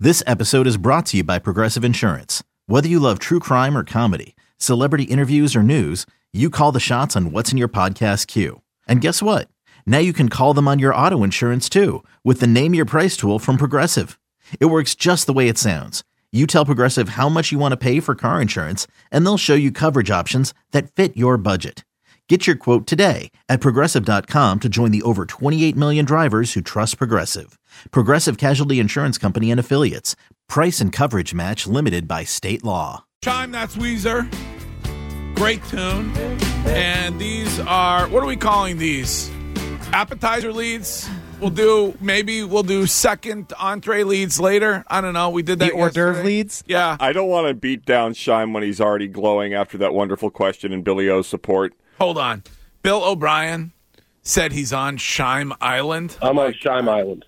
This episode is brought to you by Progressive Insurance. Whether you love true crime or comedy, celebrity interviews or news, you call the shots on what's in your podcast queue. And guess what? Now you can call them on your auto insurance too with the Name Your Price tool from Progressive. It works just the way it sounds. You tell Progressive how much you want to pay for car insurance, and they'll show you coverage options that fit your budget. Get your quote today at Progressive.com to join the over 28 million drivers who trust Progressive. Progressive Casualty Insurance Company and Affiliates. Price and coverage match limited by state law. Chime, that's Weezer. Great tune. And these are, what are we calling these? Appetizer leads? We'll do second entree leads later. I don't know. We did that The hors d'oeuvre leads? Yeah. I don't want to beat down Shime when he's already glowing after that wonderful question and Billy O's support. Hold on. Bill O'Brien said he's on Shime Island. I'm on Shime Island.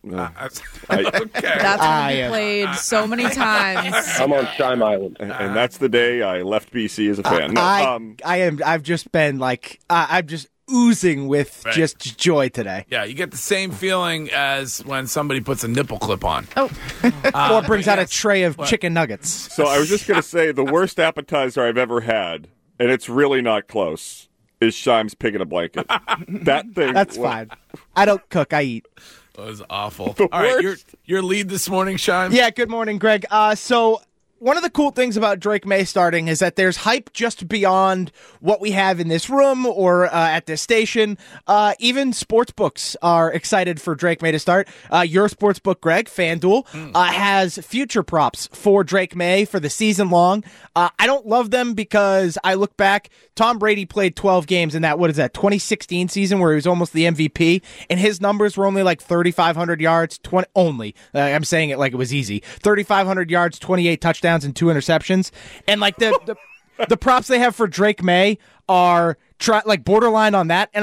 Okay. That's going to be played so many times. I'm on Shime Island. And that's the day I left BC as a fan. I've just been I'm just oozing with just joy today. Yeah, you get the same feeling as when somebody puts a nipple clip on. Oh. Or brings out a tray of chicken nuggets. So I was just going to say the worst appetizer I've ever had, and it's really not close, is Shime's pig in a blanket. That thing. That's fine. I don't cook, I eat. That was awful. The All right, worst. your lead this morning, Shime? Yeah, good morning, Greg. So one of the cool things about Drake May starting is that there's hype just beyond what we have in this room or at this station. Even sports books are excited for Drake May to start. Your sports book, Greg, FanDuel, has future props for Drake May for the season long. I don't love them because I look back, Tom Brady played 12 games in that, 2016 season where he was almost the MVP, and his numbers were only like 3,500 yards, I'm saying it like it was easy. 3,500 yards, 28 touchdowns, and 2 interceptions. And like the props they have for Drake May are borderline on that. And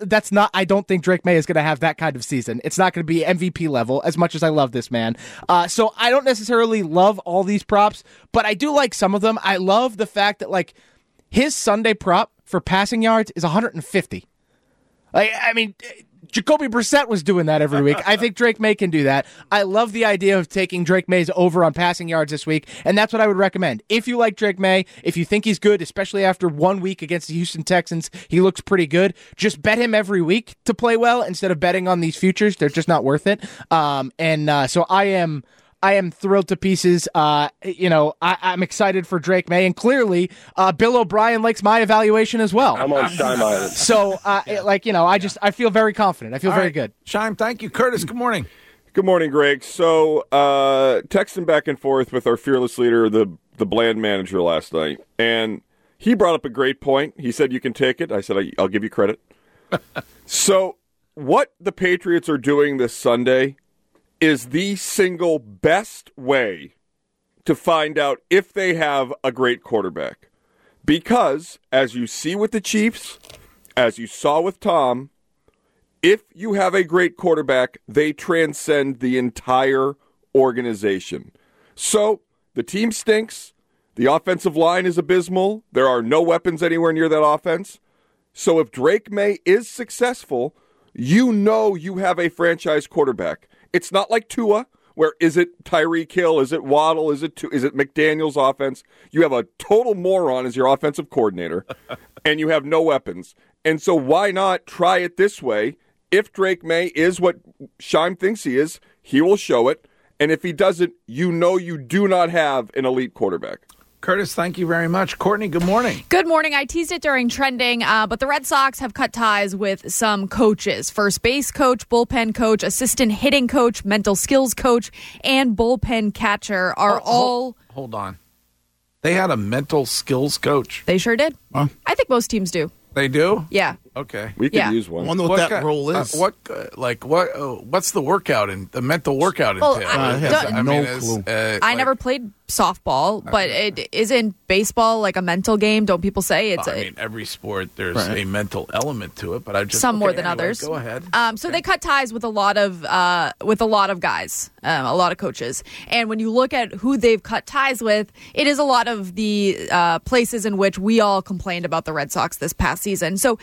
I don't think Drake May is going to have that kind of season. It's not going to be MVP level as much as I love this man. So I don't necessarily love all these props, but I do like some of them. I love the fact that his Sunday prop for passing yards is 150. Jacoby Brissett was doing that every week. I think Drake May can do that. I love the idea of taking Drake May's over on passing yards this week, and that's what I would recommend. If you like Drake May, if you think he's good, especially after 1 week against the Houston Texans, he looks pretty good. Just bet him every week to play well instead of betting on these futures. They're just not worth it. So I am thrilled to pieces. I'm excited for Drake May, and clearly Bill O'Brien likes my evaluation as well. I'm on Shime Island. So, I feel very confident. I feel very good. Shime, thank you. Curtis, good morning. Good morning, Greg. So, texting back and forth with our fearless leader, the Bland manager last night, and he brought up a great point. He said, you can take it. I said, I'll give you credit. So, what the Patriots are doing this Sunday is the single best way to find out if they have a great quarterback. Because, as you see with the Chiefs, as you saw with Tom, if you have a great quarterback, they transcend the entire organization. So, the team stinks. The offensive line is abysmal. There are no weapons anywhere near that offense. So, if Drake May is successful, you know you have a franchise quarterback. It's not like Tua, where is it Tyreek Hill, is it Waddle, is it McDaniel's offense? You have a total moron as your offensive coordinator, and you have no weapons. And so why not try it this way? If Drake May is what Shime thinks he is, he will show it. And if he doesn't, you know you do not have an elite quarterback. Curtis, thank you very much. Courtney, good morning. Good morning. I teased it during trending, but the Red Sox have cut ties with some coaches. First base coach, bullpen coach, assistant hitting coach, mental skills coach, and bullpen catcher are all... Hold on. They had a mental skills coach. They sure did. Huh? I think most teams do. They do? Yeah. Okay. We could use one. I wonder what that role is. What's the workout and the mental workout Well, entail? no clue. I never played softball, but it isn't baseball like a mental game. Don't people say it's? Every sport there's a mental element to it, but I just more than others. Go ahead. So they cut ties with a lot of guys, a lot of coaches, and when you look at who they've cut ties with, it is a lot of the places in which we all complained about the Red Sox this past season. So they're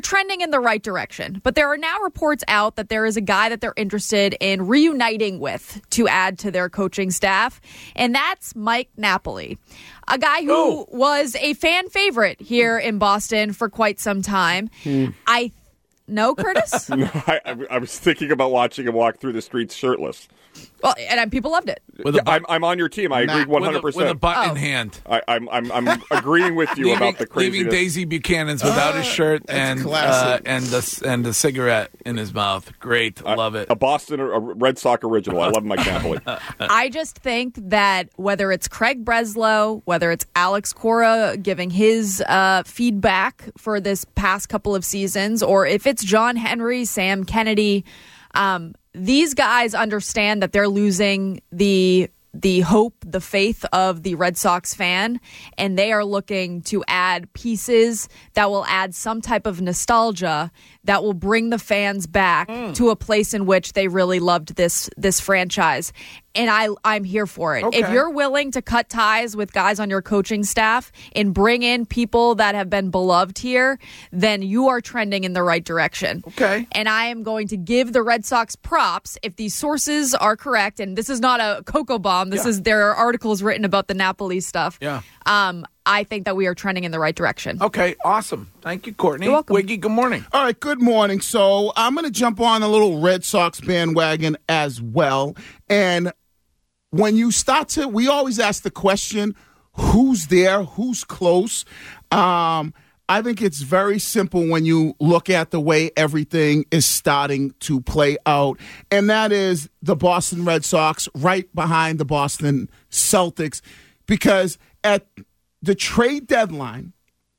trending in the right direction. But there are now reports out that there is a guy that they're interested in reuniting with to add to their coaching staff, and that's Mike Napoli, a guy who was a fan favorite here in Boston for quite some time. No, Curtis? No, I was thinking about watching him walk through the streets shirtless. Well, and people loved it. I'm on your team. I agree 100%. With a butt in hand. I'm agreeing with you about the craziness. Leaving Daisy Buchanan's without his shirt and the cigarette in his mouth. Great, love it. A Boston, a Red Sox original. I love Mike Napoli. I just think that whether it's Craig Breslow, whether it's Alex Cora giving his feedback for this past couple of seasons, or if it's John Henry, Sam Kennedy, these guys understand that they're losing the hope, the faith of the Red Sox fan, and they are looking to add pieces that will add some type of nostalgia that will bring the fans back to a place in which they really loved this franchise. And I'm here for it. Okay. If you're willing to cut ties with guys on your coaching staff and bring in people that have been beloved here, then you are trending in the right direction. Okay. And I am going to give the Red Sox props if these sources are correct. And this is not a cocoa bomb. There are articles written about the Napoli stuff. Yeah. I think that we are trending in the right direction. Okay, awesome. Thank you, Courtney. You're welcome. Wiggy, good morning. All right, good morning. So I'm going to jump on a little Red Sox bandwagon as well. And when you start to, we always ask the question, who's there, who's close? I think it's very simple when you look at the way everything is starting to play out. And that is the Boston Red Sox right behind the Boston Celtics. Because at the trade deadline,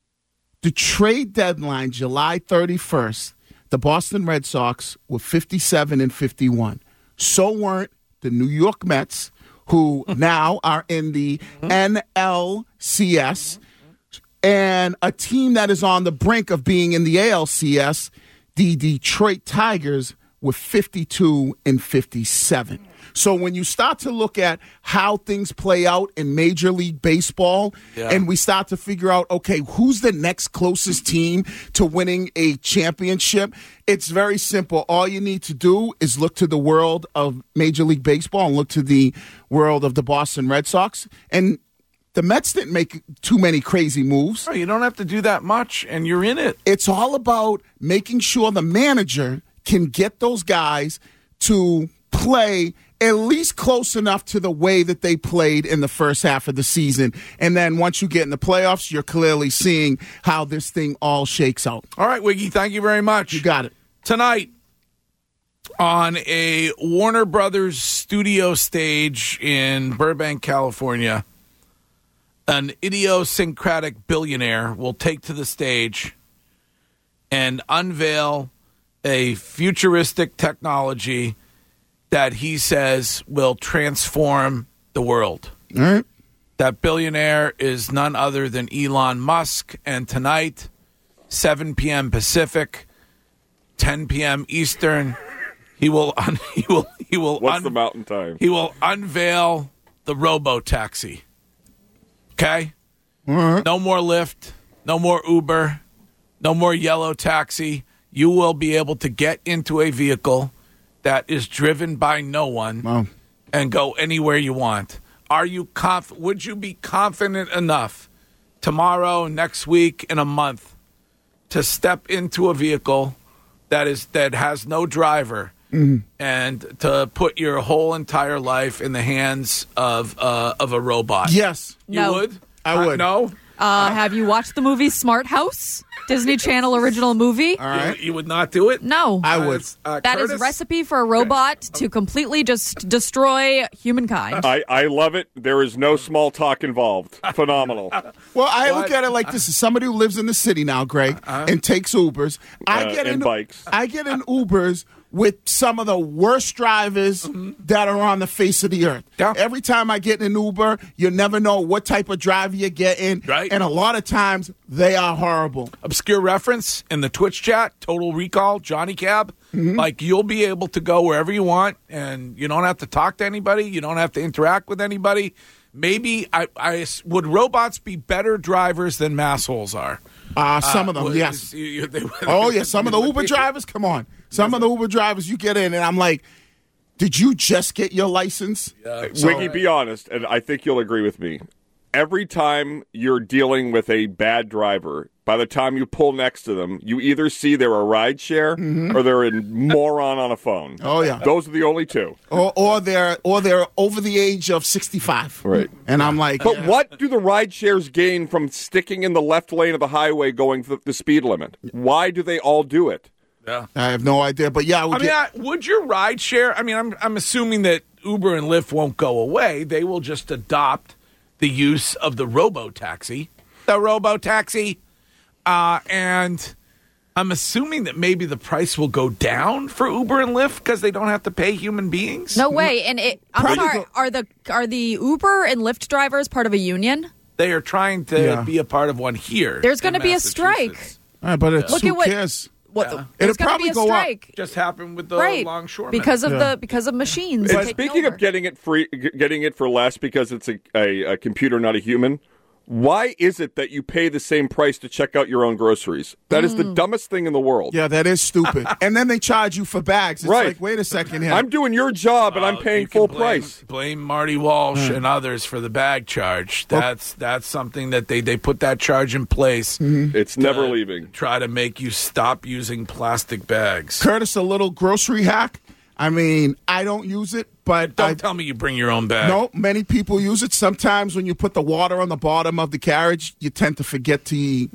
July 31st, the Boston Red Sox were 57-51. So weren't the New York Mets, who now are in the NLCS, and a team that is on the brink of being in the ALCS, the Detroit Tigers, were 52-57. So when you start to look at how things play out in Major League Baseball, and we start to figure out, okay, who's the next closest team to winning a championship, it's very simple. All you need to do is look to the world of Major League Baseball and look to the world of the Boston Red Sox. And the Mets didn't make too many crazy moves. Oh, you don't have to do that much, and you're in it. It's all about making sure the manager can get those guys to play at least close enough to the way that they played in the first half of the season. And then once you get in the playoffs, you're clearly seeing how this thing all shakes out. All right, Wiggy, thank you very much. You got it. Tonight, on a Warner Brothers studio stage in Burbank, California, an idiosyncratic billionaire will take to the stage and unveil a futuristic technology that he says will transform the world. All right. That billionaire is none other than Elon Musk, and tonight, 7 p.m. Pacific, 10 p.m. Eastern, he will What's the mountain time? He will unveil the robo-taxi. Okay? All right. No more Lyft, no more Uber, no more yellow taxi. You will be able to get into a vehicle that is driven by no one and go anywhere you want. Are you would you be confident enough tomorrow, next week, in a month to step into a vehicle that has no driver and to put your whole entire life in the hands of a robot? Yes. You No. would? I would. No? Have you watched the movie Smart House? Disney Channel original movie? All right. You would not do it? No. I would. That is Curtis? recipe for a robot to completely just destroy humankind. I love it. There is no small talk involved. Phenomenal. Well, I look at it like this. As somebody who lives in the city now, Greg, and takes Ubers. And bikes. I get in Ubers with some of the worst drivers that are on the face of the earth. Yeah. Every time I get in an Uber, you never know what type of driver you get in. Right. And a lot of times, they are horrible. Obscure reference in the Twitch chat, Total Recall, Johnny Cab. Like, you'll be able to go wherever you want, and you don't have to talk to anybody. You don't have to interact with anybody. Maybe would robots be better drivers than massholes are? Some of them, yes. Some of the Uber drivers, come on. Some of the Uber drivers, you get in, and I'm like, did you just get your license? Wiggy, be honest, and I think you'll agree with me. Every time you're dealing with a bad driver, by the time you pull next to them, you either see they're a ride share or they're a moron on a phone. Oh, yeah. Those are the only two. Or they're over the age of 65. Right. And I'm like, But what do the ride shares gain from sticking in the left lane of the highway going the speed limit? Why do they all do it? Yeah. I have no idea. But yeah, would your ride share? I mean, I'm assuming that Uber and Lyft won't go away. They will just adopt the use of the robo-taxi. And I'm assuming that maybe the price will go down for Uber and Lyft because they don't have to pay human beings. No way. And I'm sorry, are the Uber and Lyft drivers part of a union? They are trying to be a part of one here. There's going to be a strike. but it's, who cares? There's It'll going to probably be a go strike. up. Just happened with the longshoremen because of machines. And taking speaking over. of getting it for less because it's a computer, not a human. Why is it that you pay the same price to check out your own groceries? That is the dumbest thing in the world. Yeah, that is stupid. And then they charge you for bags. It's like, wait a second here. I'm doing your job and I'm paying full price. Blame Marty Walsh and others for the bag charge. That's something that they put that charge in place. It's never leaving. Try to make you stop using plastic bags. Curtis, a little grocery hack. I mean, I don't use it, but Don't tell me you bring your own bag. No, many people use it. Sometimes when you put the water on the bottom of the carriage, you tend to forget to use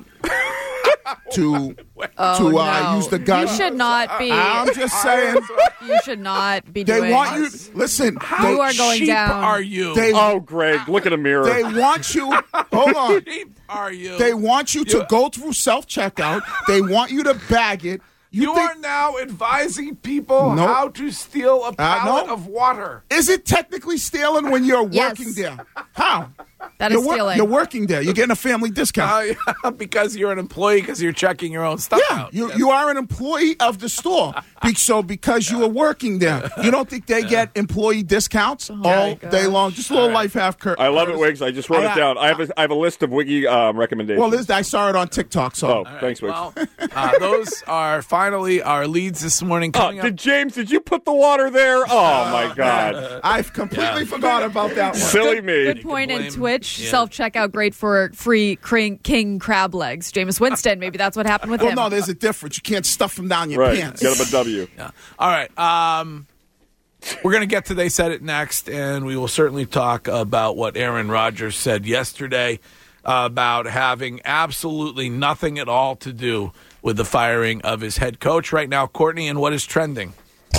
the gun. You should not be. I'm just saying. You should not be They doing want you. Listen, You are going cheap down. are you? Greg, look at a mirror. They want you. Hold on. cheap are you? They want you to go through self-checkout. They want you to bag it. You are now advising people how to steal a pallet of water. Is it technically stealing when you're Yes. working there? How? That is stealing. You're working there. You're getting a family discount. Because you're an employee, because you're checking your own stuff out. You are an employee of the store. So because you are working there, you don't think they get employee discounts all day long? Just a little life hack. I love it, Wiggs. I just wrote it down. I have a list of Wiggy recommendations. Well, I saw it on TikTok. So thanks, Wiggs. Well, those are finally our leads this morning. Did you put the water there? Oh, my God. I've completely forgot about that one. Silly me. Good point in Twitch. Self-checkout great for free king crab legs. Jameis Winston, maybe that's what happened with him. Well, no, there's a difference. You can't stuff them down your pants. Get up a W. Yeah. All right. We're going to get to They Said It next, and we will certainly talk about what Aaron Rodgers said yesterday about having absolutely nothing at all to do with the firing of his head coach. Right now, Courtney, and what is trending?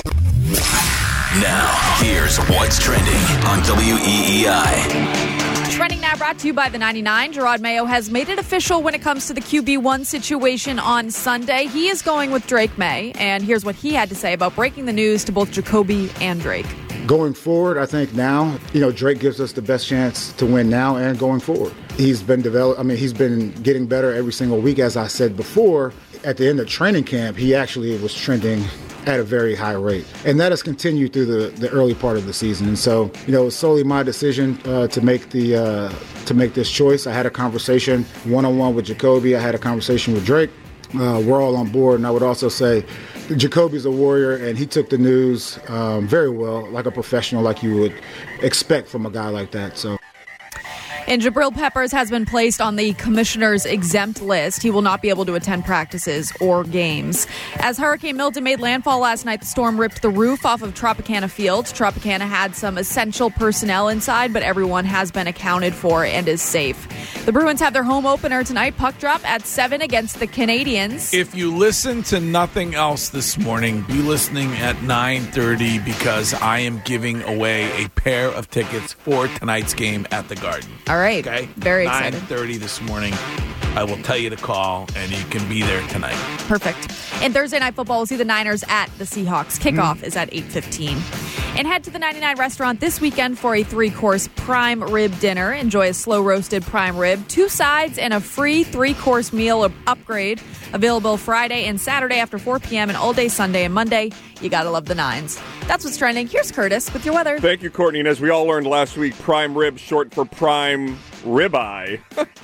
Now, here's what's trending on WEEI. Trending now brought to you by the 99. Gerard Mayo has made it official when it comes to the QB1 situation on Sunday. He is going with Drake May, and here's what he had to say about breaking the news to both Jacoby and Drake. Going forward, I think now, Drake gives us the best chance to win now and going forward. He's been he's been getting better every single week, as I said before. At the end of training camp, he actually was trending at a very high rate. And that has continued through the early part of the season. And so, it was solely my decision to make this choice. I had a conversation one-on-one with Jacoby. I had a conversation with Drake. We're all on board. And I would also say Jacoby's a warrior, and he took the news very well, like a professional, like you would expect from a guy like that. So. And Jabril Peppers has been placed on the commissioner's exempt list. He will not be able to attend practices or games. As Hurricane Milton made landfall last night, the storm ripped the roof off of Tropicana Field. Tropicana had some essential personnel inside, but everyone has been accounted for and is safe. The Bruins have their home opener tonight, puck drop at 7 against the Canadiens. If you listen to nothing else this morning, be listening at 9:30 because I am giving away a pair of tickets for tonight's game at the Garden. All right. Okay. Very excited. 9:30 this morning. I will tell you to call, and you can be there tonight. Perfect. And Thursday Night Football, we'll see the Niners at the Seahawks. Kickoff is at 8:15. And head to the 99 restaurant this weekend for a 3-course prime rib dinner. Enjoy a slow-roasted prime rib, 2 sides, and a free 3-course meal upgrade. Available Friday and Saturday after 4 p.m. and all day Sunday and Monday. You gotta love the Nines. That's what's trending. Here's Curtis with your weather. Thank you, Courtney. And as we all learned last week, prime rib, short for prime ribeye.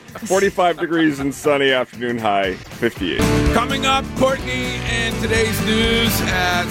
45 degrees and sunny, afternoon high, 58. Coming up, Courtney, in today's news at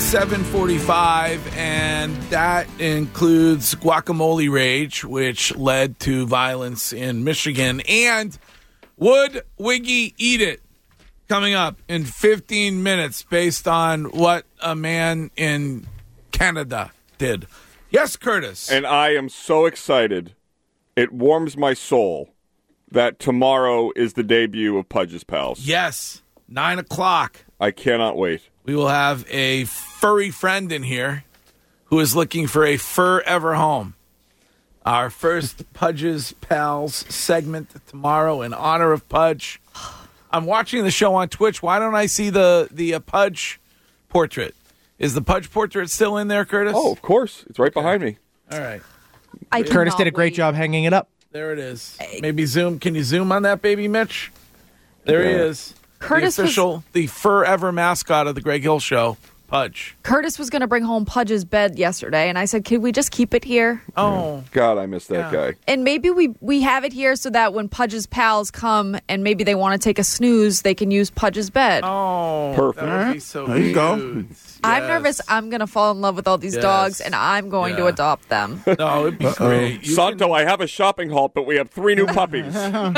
7:45, and that includes guacamole rage, which led to violence in Michigan, and would Wiggy eat it? Coming up in 15 minutes based on what a man in Canada did. Yes, Curtis. And I am so excited. It warms my soul that tomorrow is the debut of Pudge's Pals. Yes, 9 o'clock. I cannot wait. We will have a furry friend in here who is looking for a forever home. Our first Pudge's Pals segment tomorrow in honor of Pudge. I'm watching the show on Twitch. Why don't I see the Pudge portrait? Is the Pudge portrait still in there, Curtis? Oh, of course. It's right behind me. All right. Curtis did a great job hanging it up. There it is. Maybe zoom. Can you zoom on that baby, Mitch? There he is. Curtis, the forever mascot of the Greg Hill Show, Pudge. Curtis was going to bring home Pudge's bed yesterday, and I said, "Could we just keep it here?" Oh, God, I miss that guy. And maybe we have it here so that when Pudge's pals come and maybe they want to take a snooze, they can use Pudge's bed. Oh, perfect. That would be so there you go. cute. I'm Yes. nervous. I'm going to fall in love with all these dogs, and I'm going to adopt them. No, it'd be great. Santo, I have a shopping haul, but we have 3 new puppies.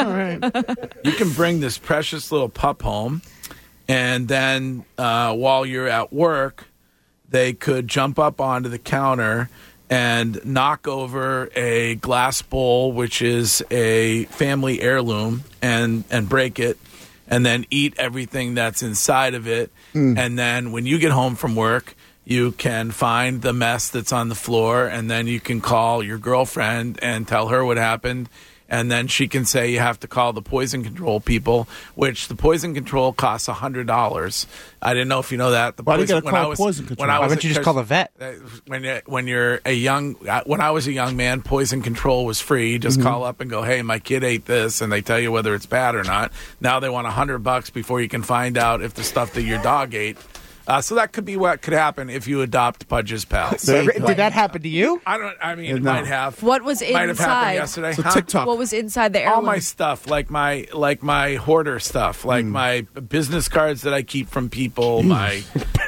You can bring this precious little pup home, and then while you're at work, they could jump up onto the counter and knock over a glass bowl, which is a family heirloom, and break it, and then eat everything that's inside of it. And then when you get home from work, you can find the mess that's on the floor, and then you can call your girlfriend and tell her what happened. And then she can say you have to call the poison control people, which the poison control costs $100. I didn't know if you know that. Why do you got to call poison control? Why don't you just call the vet? When you're a young, when I was a young man, poison control was free. You just call up and go, "Hey, my kid ate this," and they tell you whether it's bad or not. Now they want $100 before you can find out if the stuff that your dog ate. So that could be what could happen if you adopt Pudge's Pals. Did that happen to you? It might have. What was Might have happened inside? yesterday. So Huh? TikTok. What was inside the heirloom? All my stuff, like my hoarder stuff, like my business cards that I keep from people, my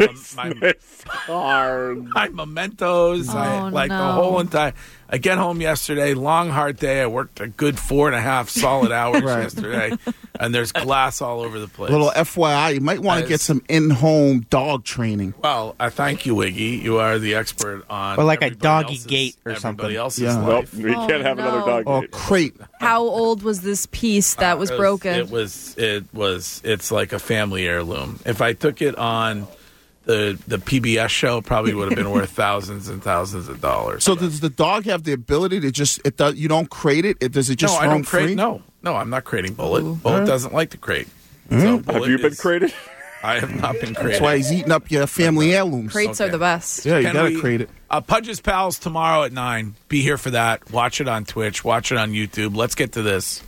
mementos, the whole entire. I get home yesterday, long hard day. I worked a good 4.5 solid hours yesterday, and there's glass all over the place. Little FYI, you might want to get some in-home dog training. Well, I thank you, Wiggy. You are the expert on. Or like a everybody doggy else's- gate or everybody something. else's Yeah. Nope, life. we can't have another dog Or gate. crate. How old was this piece that was broken? It's like a family heirloom. If I took it on the PBS show, probably would have been worth thousands and thousands of dollars. So does the dog have the ability to just you don't crate it? Does it just no, I roam don't crate. free? No, I'm not crating Bullet. Bullet doesn't like to crate. So Have Bullet you been is- crated? I have not been crated. That's why he's eating up your family heirlooms. Crates are the best. Yeah, you Can gotta we- crate it. Pudge's Pals tomorrow at 9. Be here for that. Watch it on Twitch. Watch it on YouTube. Let's get to this.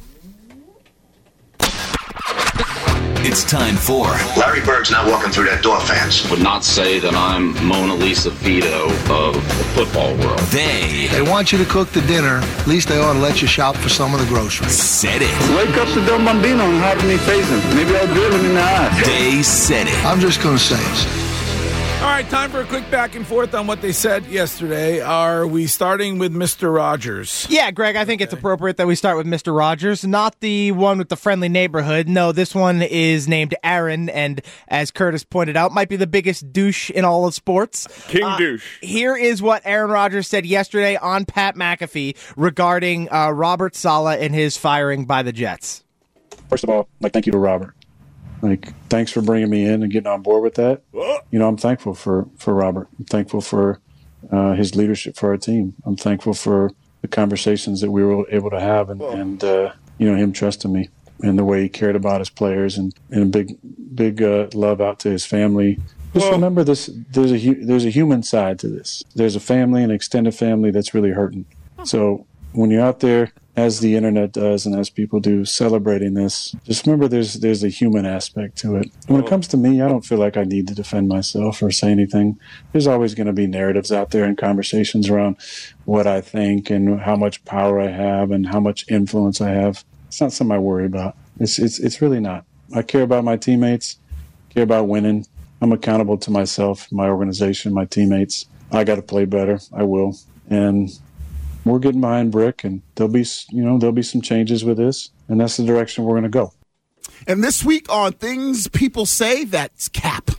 It's time for Larry Bird's not walking through that door, fans. Would not say that I'm Mona Lisa Vito of the football world. They want you to cook the dinner. At least they ought to let you shop for some of the groceries. Said it. Wake up the Don Bambino and have me face him. Maybe I'll drill him in the eye. They said it. I'm just going to say it. All right, time for a quick back and forth on what they said yesterday. Are we starting with Mr. Rogers? Yeah, Greg, I think it's appropriate that we start with Mr. Rogers, not the one with the friendly neighborhood. No, this one is named Aaron, and as Curtis pointed out, might be the biggest douche in all of sports. King douche. Here is what Aaron Rodgers said yesterday on Pat McAfee regarding Robert Saleh and his firing by the Jets. First of all, thank you to Robert. Thanks for bringing me in and getting on board with that. I'm thankful for Robert. I'm thankful for his leadership for our team. I'm thankful for the conversations that we were able to have and him trusting me and the way he cared about his players and a big love out to his family. Just remember this, there's a human side to this. There's a family, an extended family that's really hurting. So when you're out there as the internet does and as people do, celebrating this, just remember there's a human aspect to it. When it comes to me, I don't feel like I need to defend myself or say anything. There's always going to be narratives out there and conversations around what I think and how much power I have and how much influence I have. It's not something I worry about. It's really not. I care about my teammates, care about winning. I'm accountable to myself, my organization, my teammates. I got to play better. I will. And we're getting behind Brick, and there'll be some changes with this, and that's the direction we're going to go. And this week on Things People Say, that's Cap.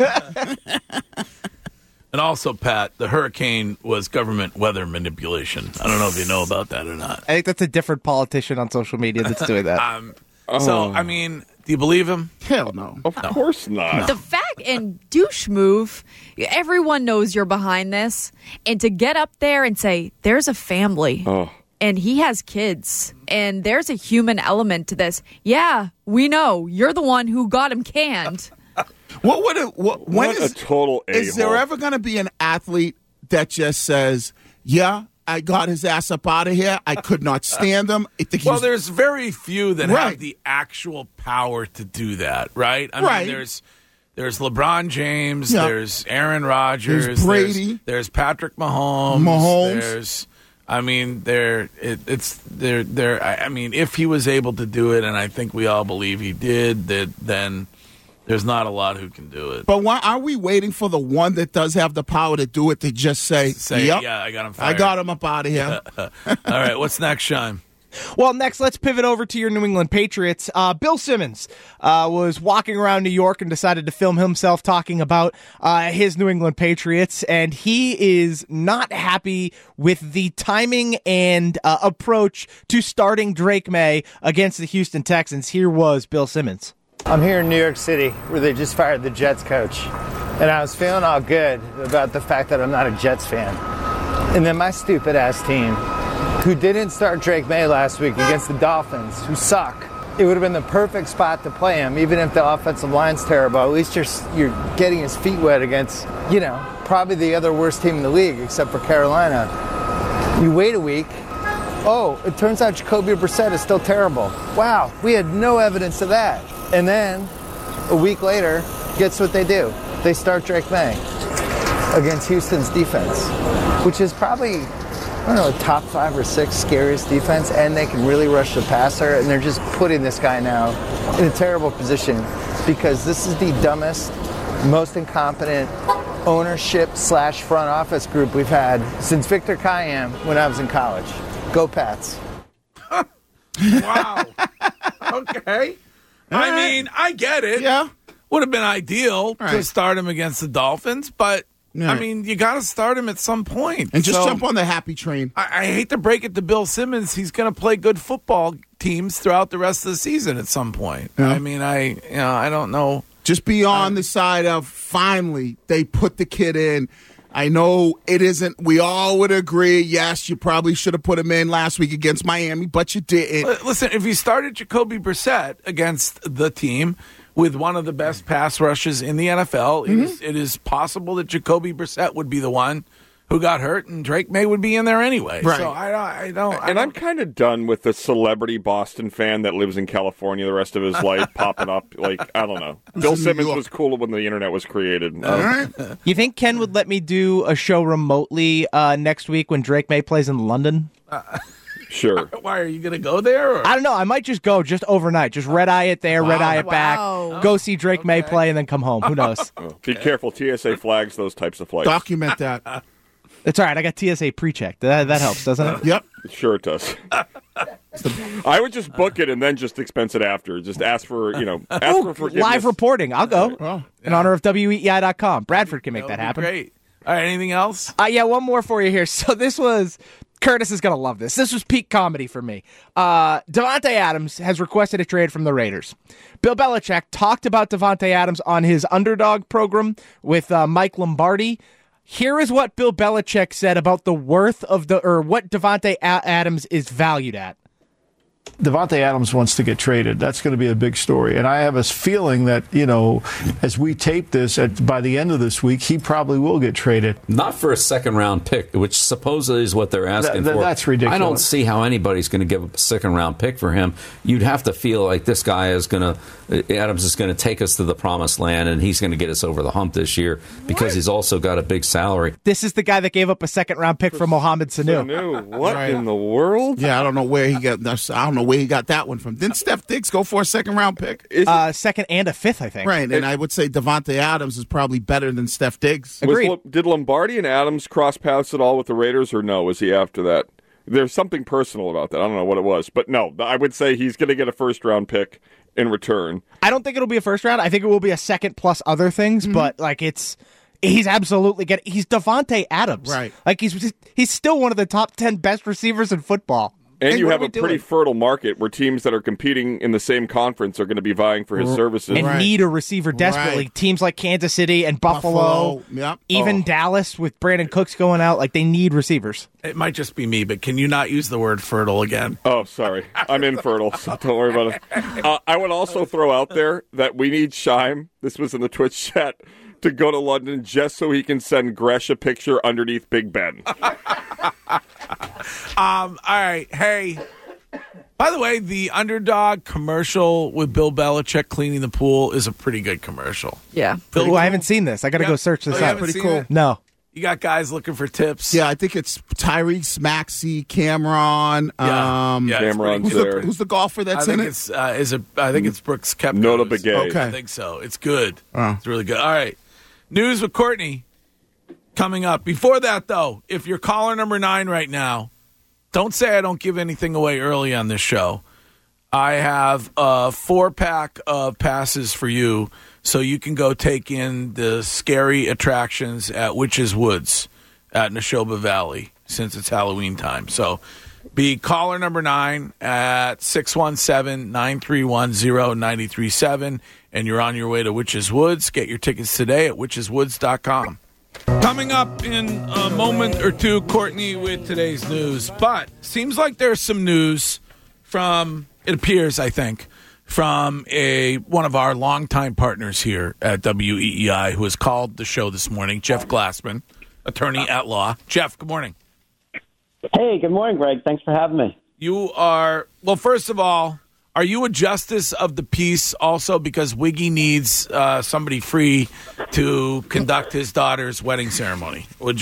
And also, Pat, the hurricane was government weather manipulation. I don't know if you know about that or not. I think that's a different politician on social media that's doing that. So, I mean, do you believe him? Hell no. Of course not. The fact and douche move, everyone knows you're behind this. And to get up there and say, there's a family and he has kids and there's a human element to this. Yeah, we know. You're the one who got him canned. What a total a-hole. Is there ever going to be an athlete that just says, yeah, I got his ass up out of here. I could not stand him. Well, there's very few that have the actual power to do that, right? I mean, there's LeBron James, there's Aaron Rodgers, there's Brady, there's Patrick Mahomes. There's, I mean, I mean, if he was able to do it, and I think we all believe he did, then there's not a lot who can do it. But why are we waiting for the one that does have the power to do it to just say yep, yeah, I got him fired. I got him up out of here. All right, what's next, Sean? Well, next, let's pivot over to your New England Patriots. Bill Simmons was walking around New York and decided to film himself talking about his New England Patriots, and he is not happy with the timing and approach to starting Drake May against the Houston Texans. Here was Bill Simmons. I'm here in New York City where they just fired the Jets coach, and I was feeling all good about the fact that I'm not a Jets fan. And then my stupid-ass team, who didn't start Drake May last week against the Dolphins, who suck, it would have been the perfect spot to play him, even if the offensive line's terrible. At least you're getting his feet wet against, probably the other worst team in the league, except for Carolina. You wait a week. Oh, it turns out Jacoby Brissett is still terrible. Wow, we had no evidence of that. And then, a week later, guess what they do? They start Drake May against Houston's defense, which is probably, top 5 or 6 scariest defense, and they can really rush the passer, and they're just putting this guy now in a terrible position because this is the dumbest, most incompetent ownership/front office group we've had since Victor Kiam when I was in college. Go Pats. Wow. Okay. I mean, I get it. Yeah. Would have been ideal to start him against the Dolphins, but, I mean, you got to start him at some point. And just jump on the happy train. I hate to break it to Bill Simmons. He's going to play good football teams throughout the rest of the season at some point. Yeah. I mean, I don't know. Just be on the side of finally they put the kid in. I know it isn't. We all would agree, yes, you probably should have put him in last week against Miami, but you didn't. Listen, if you started Jacoby Brissett against the team with one of the best pass rushes in the NFL, it is possible that Jacoby Brissett would be the one who got hurt, and Drake May would be in there anyway. Right. So I don't. And I'm kind of done with the celebrity Boston fan that lives in California the rest of his life popping up. Like, I don't know. Bill Simmons was cool when the internet was created. You think Ken would let me do a show remotely next week when Drake May plays in London? Sure. Why, are you going to go there? Or? I don't know. I might just go just overnight. Just red eye it there, red eye it back. Go see Drake May play and then come home. Who knows? Be careful. TSA flags those types of flights. Document that. It's all right. I got TSA pre-checked. That helps, doesn't it? Yep. Sure it does. I would just book it and then just expense it after. Just ask for, for forgiveness. Live reporting. I'll go. In honor of WEEI.com. Bradford can make that happen. Great. All right, anything else? Yeah, one more for you here. So this was... Curtis is going to love this. This was peak comedy for me. Davante Adams has requested a trade from the Raiders. Bill Belichick talked about Davante Adams on his Underdog program with Mike Lombardi. Here is what Bill Belichick said about the worth of what Davante Adams is valued at. Davante Adams wants to get traded. That's going to be a big story. And I have a feeling that, as we tape this, by the end of this week, he probably will get traded. Not for a second-round pick, which supposedly is what they're asking for. That's ridiculous. I don't see how anybody's going to give up a second-round pick for him. You'd have to feel like this guy Adams is going to take us to the promised land, and he's going to get us over the hump this year because he's also got a big salary. This is the guy that gave up a second-round pick for Mohamed Sanu. What in the world? Yeah, I don't know where he got that one from. Didn't Steph Diggs go for a second-round pick? Second and a fifth, I think. Right, and I would say Davante Adams is probably better than Steph Diggs. Did Lombardi and Adams cross paths at all with the Raiders, or no? Was he after that? There's something personal about that. I don't know what it was. But no, I would say he's going to get a first-round pick in return. I don't think it'll be a first round. I think it will be a second plus other things, but he's absolutely he's Davante Adams. Right. Like he's still one of the top 10 best receivers in football. And you have a pretty fertile market where teams that are competing in the same conference are going to be vying for his services. And need a receiver desperately. Right. Teams like Kansas City and Buffalo. Yep. Even Dallas with Brandon Cooks going out. Like, they need receivers. It might just be me, but can you not use the word fertile again? Oh, sorry. I'm infertile, so don't worry about it. I would also throw out there that we need Scheim. This was in the Twitch chat. To go to London just so he can send Gresh a picture underneath Big Ben. All right. Hey, by the way, the Underdog commercial with Bill Belichick cleaning the pool is a pretty good commercial. Yeah. Cool. I haven't seen this. I got to go search this out. Pretty cool. No. You got guys looking for tips. Yeah, I think it's Tyrese Maxey, Cameron. Cameron's there. Who's the golfer that's in it? I think it's Brooks Koepka. Nota Begay. Okay. I think so. It's good. It's really good. All right. News with Courtney coming up. Before that, though, if you're caller number 9 right now, don't say I don't give anything away early on this show. I have a 4-pack of passes for you so you can go take in the scary attractions at Witches Woods at Neshoba Valley since it's Halloween time. So be caller number 9 at 617-931-0937, and you're on your way to Witches Woods. Get your tickets today at witcheswoods.com. Coming up in a moment or two, Courtney with today's news. But seems like there's some news from, it appears, I think, from one of our longtime partners here at WEEI who has called the show this morning, Jeff Glassman, attorney at law. Jeff, good morning. Hey, good morning, Greg. Thanks for having me. You are, well, first of all, are you a justice of the peace also because Wiggy needs somebody free to conduct his daughter's wedding ceremony? Are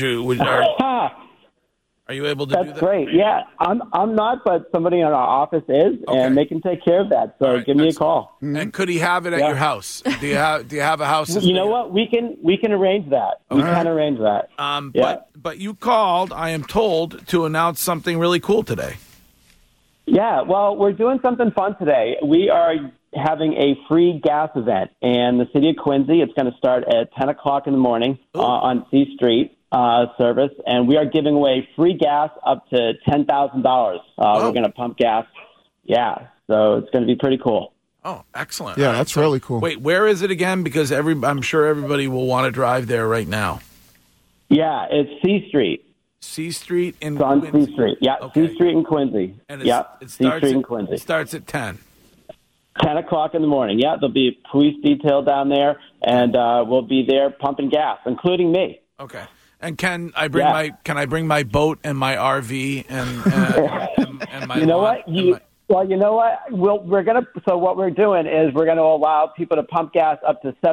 you able to do that? That's great. Yeah, I'm not, but somebody in our office is, and they can take care of that. So give me a call. And could he have it at your house? Do you have a house? You know what? We can arrange that. We can arrange that. But you called, I am told, to announce something really cool today. Yeah, well, we're doing something fun today. We are having a free gas event in the city of Quincy. It's going to start at 10 o'clock in the morning on C Street service, and we are giving away free gas up to $10,000. We're going to pump gas. Yeah, so it's going to be pretty cool. Oh, excellent. Yeah, that's really cool. Wait, where is it again? Because I'm sure everybody will want to drive there right now. Yeah, it's C Street. C Street in Quincy. Quincy. C Street. Yeah, Okay. C Street in Quincy. And C Street in Quincy. It starts at 10. 10 o'clock in the morning. Yeah, there'll be a police detail down there, and we'll be there pumping gas, including me. Okay. And can I bring my boat and my RV and my You know lawn? what? Well, you know what? So what we're doing is we're gonna allow people to pump gas up to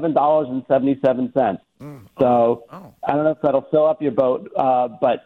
$77.77. So I don't know if that'll fill up your boat, but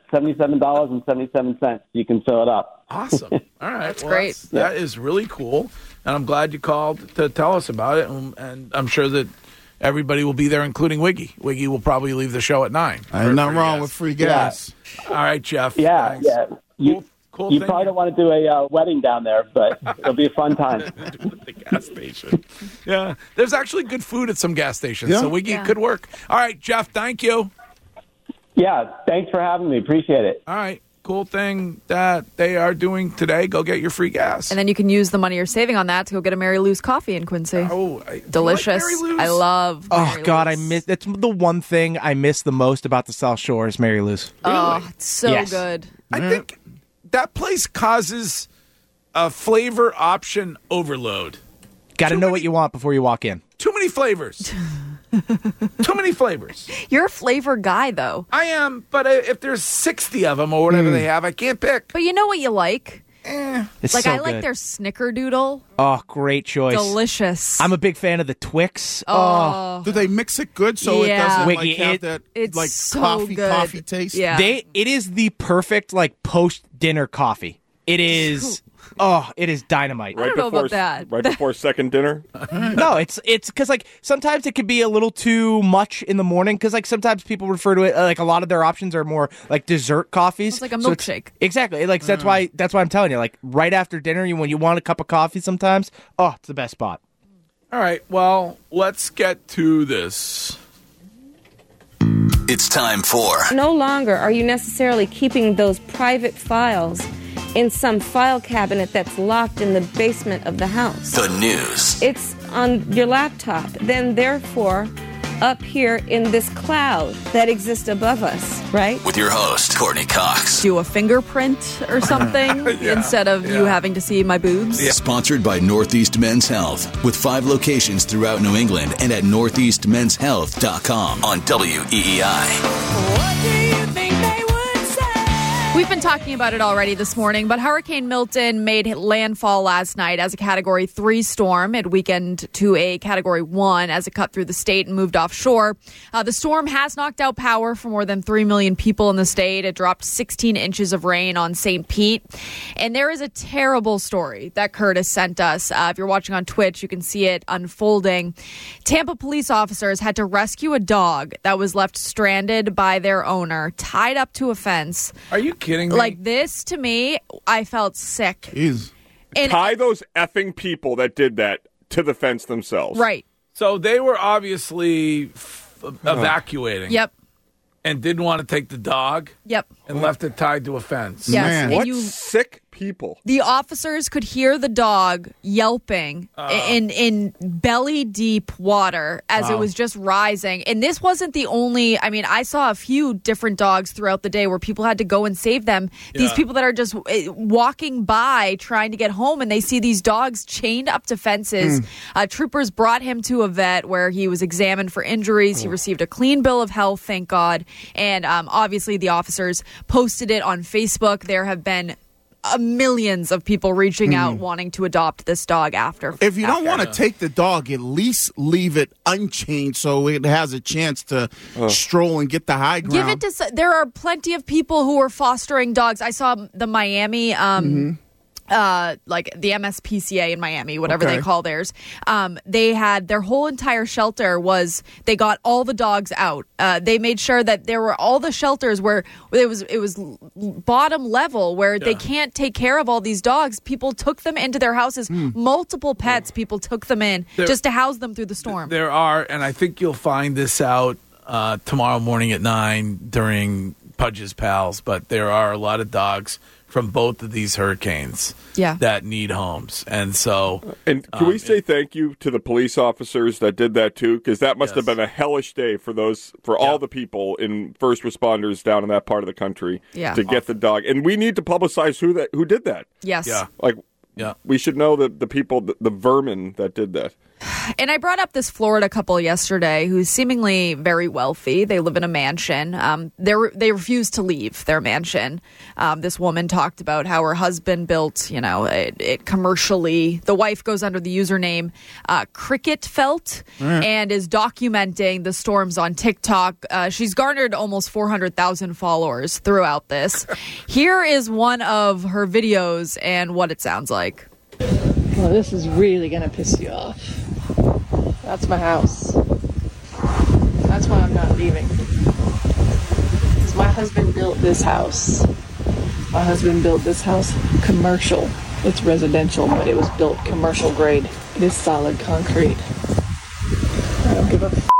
$77.77 you can fill it up. Awesome. All right. That's great. That is really cool. And I'm glad you called to tell us about it. And I'm sure that everybody will be there, including Wiggy. Wiggy will probably leave the show at 9. Ain't nothing wrong with free gas. All right, Jeff. Yeah, Thanks. yeah. Cool You thing. probably don't want to do a wedding down there, but it'll be a fun time. The gas station. Yeah. There's actually good food at some gas stations, Yeah. so Wiggy could work. All right, Jeff, thank you. Yeah, thanks for having me. Appreciate it. All right. Cool thing that they are doing today. Go get your free gas. And then you can use the money you're saving on that to go get a Mary Lou's coffee in Quincy. Delicious. Do you like Mary Lou's? I love Mary God, Lou's. that's the one thing I miss the most about the South Shore is Mary Lou's. Oh, it's so Yes. good. I think that place causes a flavor option overload. Got to know what you want before you walk in. Too many flavors. Too many flavors. You're a flavor guy, though. I am, but if there's 60 of them or whatever they have, I can't pick. But you know what you like? It's like so I like good. their Snickerdoodle. Oh, great choice. Delicious. I'm a big fan of the Twix. Oh. Do they mix it good so Yeah. it doesn't Wiggy, like have that it's like so coffee good. taste? Yeah. It is the perfect like post-dinner coffee. It is it is dynamite. I don't know about that. Right before second dinner? No, it's because like sometimes it could be a little too much in the morning because like sometimes people refer to it like a lot of their options are more like dessert coffees. It's like a So milkshake. Exactly. Like that's why I'm telling you. Like right after dinner, when you want a cup of coffee, sometimes it's the best spot. All right, well, let's get to this. It's time for No longer are you necessarily keeping those private files in some file cabinet that's locked in the basement of the house. the news. It's on your laptop, then therefore up here in this cloud that exists above us, right? With your host, Courtney Cox. Do a fingerprint or something instead of you having to see my boobs. Sponsored by Northeast Men's Health, with 5 locations throughout New England and at northeastmenshealth.com on WEEI. We've been talking about it already this morning, but Hurricane Milton made landfall last night as a Category 3 storm. It weakened to a Category 1 as it cut through the state and moved offshore. The storm has knocked out power for more than 3 million people in the state. It dropped 16 inches of rain on St. Pete. And there is a terrible story that Curtis sent us. If you're watching on Twitch, you can see it unfolding. Tampa police officers had to rescue a dog that was left stranded by their owner, tied up to a fence. Are you kidding me? Like this, to me, I felt sick. Jeez. And Tie those effing people that did that to the fence themselves. right. So they were obviously evacuating. Yep. And didn't want to take the dog. Yep. And left it tied to a fence. Yes. Man. And What you, sick people. the officers could hear the dog yelping in belly deep water as it was just rising. And this wasn't the only, I mean, I saw a few different dogs throughout the day where people had to go and save them. These people that are just walking by trying to get home and they see these dogs chained up to fences. Troopers brought him to a vet where he was examined for injuries. He received a clean bill of health, thank God. And obviously the officers posted it on Facebook. There have been millions of people reaching out wanting to adopt this dog after. If you don't want to take the dog, at least leave it unchained so it has a chance to stroll and get the high ground. Give it to. There are plenty of people who are fostering dogs. I saw the Miami, like the MSPCA in Miami, whatever they call theirs. They had their whole entire shelter was they got all the dogs out. They made sure that there were all the shelters where it was bottom level where they can't take care of all these dogs. People took them into their houses. Multiple pets. People took them in just to house them through the storm. There are, and I think you'll find this out tomorrow morning at 9 during Pudge's Pals, but there are a lot of dogs from both of these hurricanes that need homes. And so... And can we say thank you to the police officers that did that too? Because that must have been a hellish day for all the people in first responders down in that part of the country to get the dog. And we need to publicize who did that. Yes. Yeah. Like, we should know the people, the vermin that did that. And I brought up this Florida couple yesterday who's seemingly very wealthy. They live in a mansion. They refuse to leave their mansion. This woman talked about how her husband built, it commercially. The wife goes under the username Cricket Felt and is documenting the storms on TikTok. She's garnered almost 400,000 followers throughout this. Here is one of her videos and what it sounds like. Well, this is really going to piss you off. That's my house. That's why I'm not leaving. Because my husband built this house. My husband built this house commercial. It's residential, but it was built commercial grade. It is solid concrete. I don't give a f***.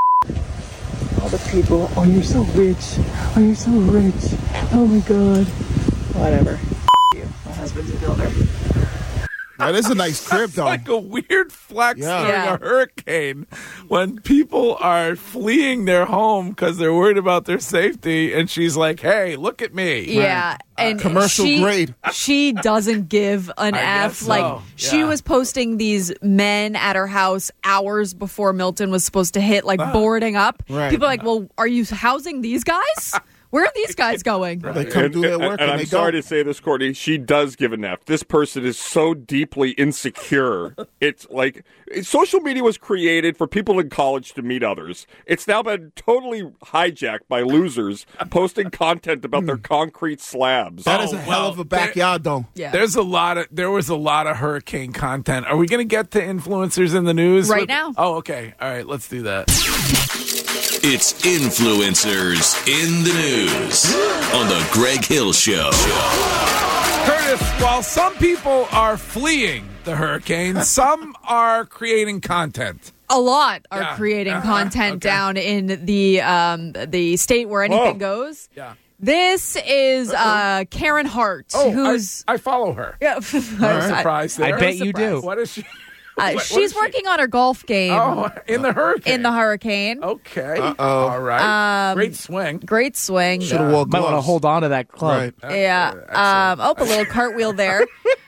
All the people, oh, you're so rich. Oh, you're so rich. Oh, my God. Whatever. F*** you. My husband's a builder. That is a nice crib, though. Like a weird flex Yeah. during a hurricane when people are fleeing their home because they're worried about their safety, and she's like, "Hey, look at me." Yeah, and commercial grade. She doesn't give an I F. guess so. Like she Yeah. was posting these men at her house hours before Milton was supposed to hit, like boarding up. Right. People are like, "Well, are you housing these guys? Where are these guys going?" They come do their work and and I'm they sorry don't. to say this, Courtney. She does give an F. This person is so deeply insecure. It's like social media was created for people in college to meet others. It's now been totally hijacked by losers posting content about their concrete slabs. That is a hell of a backyard, though. Yeah. There was a lot of hurricane content. Are we going to get to influencers in the news Right now. Oh, okay. All right, let's do that. It's Influencers in the News on The Greg Hill Show. Curtis, while some people are fleeing the hurricane, some are creating content. A lot are Yeah. creating content down in the state where anything goes. Yeah. This is Karen Hart, who's I follow her. yeah. I'm surprised there. I bet you do. What is she? What is She's she? working on her golf game. Oh, in the hurricane. In the hurricane. Okay. Uh-oh. All right. Great swing. Great swing. Should have wore Might want to gloves. hold on to that club. Right. Yeah. A little cartwheel there.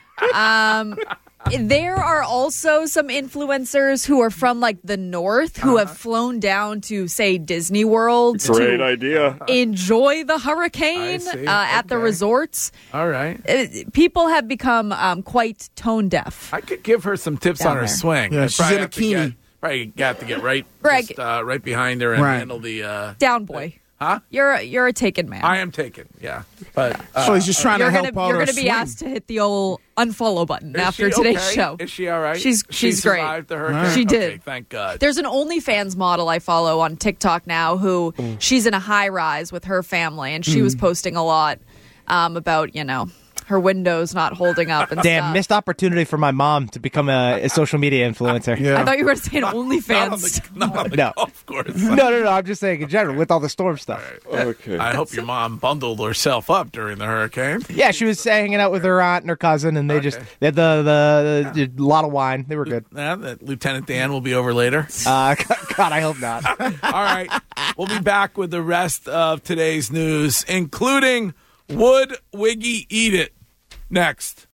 There are also some influencers who are from like the north who have flown down to, say, Disney World Great to idea. enjoy the hurricane I see. at the Okay. resorts. All right. People have become quite tone deaf. I could give her some tips Down on her there. swing. Yeah, I'd she's probably in a have to get- bikini. Probably got to get right, Greg. just, right behind her and Right. handle the. Down boy. Huh? You're a taken man. I am taken. Yeah, but So he's just trying to you're help gonna out you're her gonna be swing. asked to hit the old unfollow button is after she today's okay? show. Is she all right? She's She great. survived the hurricane. She did. Okay, thank God. There's an OnlyFans model I follow on TikTok now who she's in a high rise with her family, and she was posting a lot about her windows not holding up and Damn, stuff. missed opportunity for my mom to become a social media influencer. Yeah. I thought you were going to say an Not OnlyFans. on the No. golf course. No. I'm just saying in general with all the storm stuff. Okay. I hope your mom bundled herself up during the hurricane. Yeah, she was hanging out with her aunt and her cousin, and they they had the a lot of wine. They were good. That Lieutenant Dan will be over later. God, I hope not. All right. We'll be back with the rest of today's news, including Would Wiggy Eat It? Next.